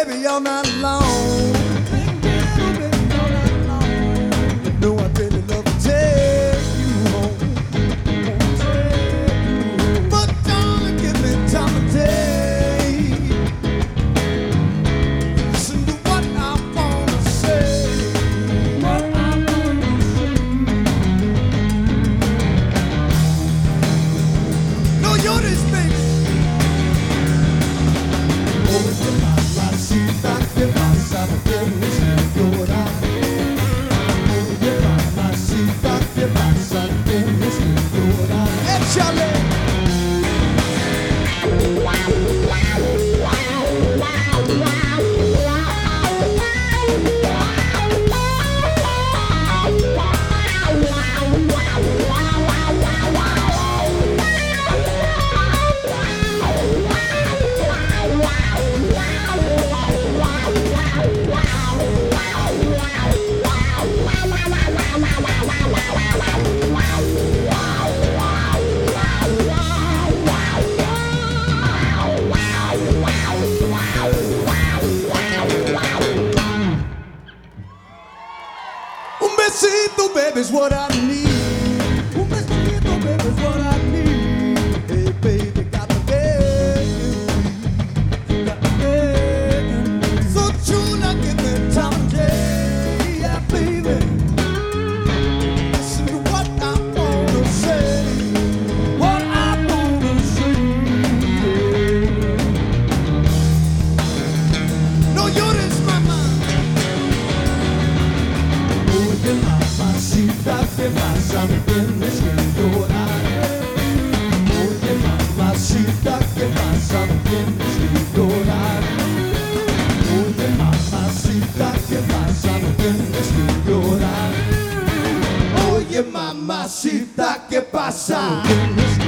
baby all night long. No, I really love to take you home. But darling, give me time of day. Listen to what I wanna say. What I wanna say. No, you're this baby. Oh, que mamacita, que pasa, que me siento llorar. Échale. Un besito, baby, is what I need. Un besito, baby, is what I need. Hey, baby, got to beg you, got to beg you. So true, now give me time of day, yeah, baby. Listen to what I wanna say, what I wanna say. No llores, mamá. Oye, mamacita, ¿qué pasa? Me tienes que llorar. Oye, mamacita, ¿qué pasa? Me tienes que llorar. Oye, mamacita, ¿qué pasa? Me tienes que llorar. Oye, mamacita, ¿qué pasa? Me tienes que